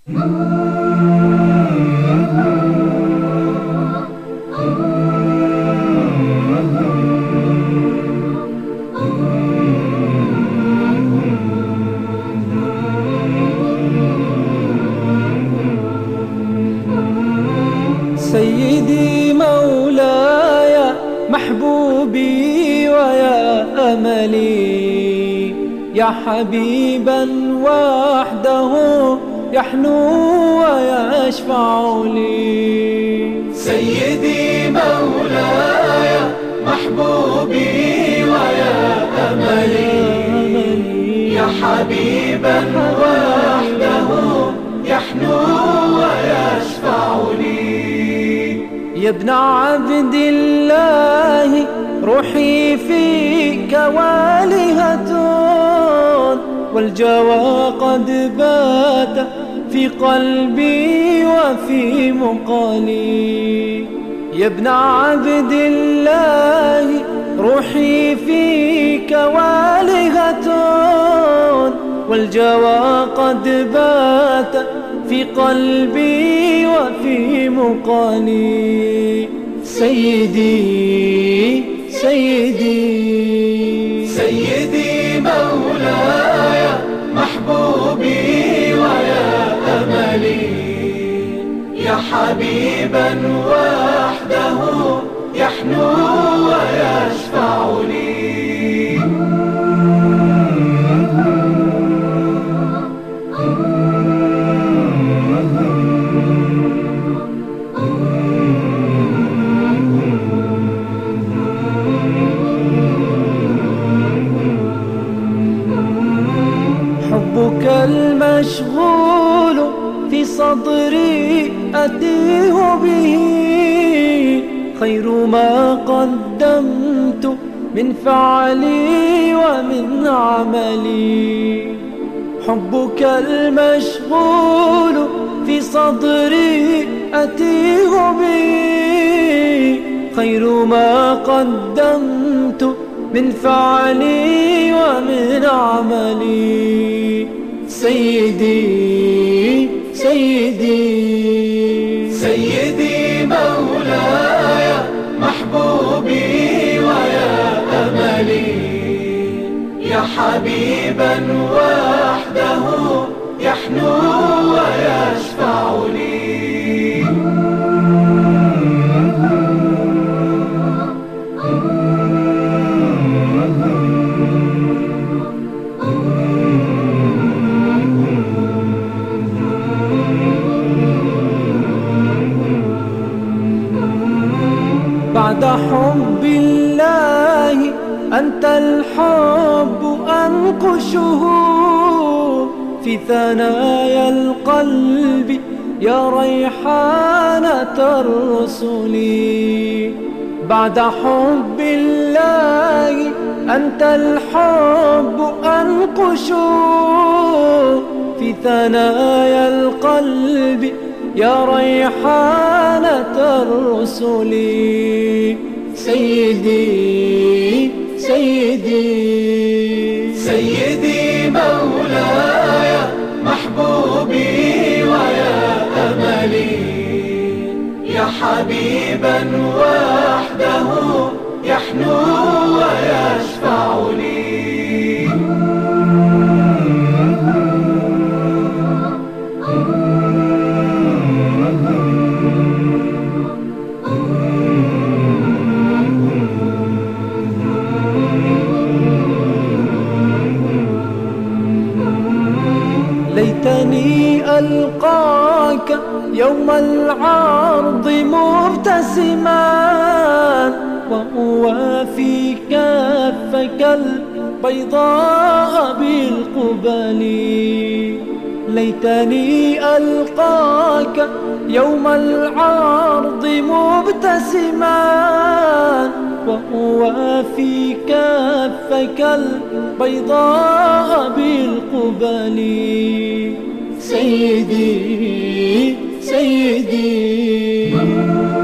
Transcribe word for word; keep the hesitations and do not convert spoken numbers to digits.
سيدي مولاي محبوبي ويا أملي، يا حبيبا وحده يحنو ويشفع لي. سيدي مولاي محبوبي ويا أملي، يا حبيبا وحده يحنو ويشفع لي. يا ابن عبد الله روحي فيك والهة، والجوى قد بات في قلبي وفي مقالي. يا ابن عبد الله روحي فيك والهة، والجوى قد بات في قلبي وفي مقالي. سيدي سيدي سيدي مولاي محبوبي ويا أملي، يا حبيبا وحده يحنو ويشفع لي. حبك المشغول في صدري أتيه به، خير ما قدمت من فعلي ومن عملي. حبك المشغول في صدري أتيه به، خير ما قدمت من فعلي ومن عملي. سيدي سيدي سيدي مولاي محبوبي ويا أملي، يا حبيبا وحده يحنو ويشفع لي. بعد حب الله أنت الحب أنقشه في ثنايا القلب، يا ريحانة الرسل. بعد حب الله أنت الحب أنقشه في ثنايا القلب، يا ريحانة الرسل. سيدي سيدي سيدي مولاي محبوبي ويا أملي، يا حبيبا وحده يحنو ويشفع لي. ليتني ألقاك يوم العرض مبتسما، وأوافي كفك البيضاء بالقبل. ليتني ألقاك يوم العرض مبتسما، وأوافي كفك البيضاء بالقبل. سيدي سيدي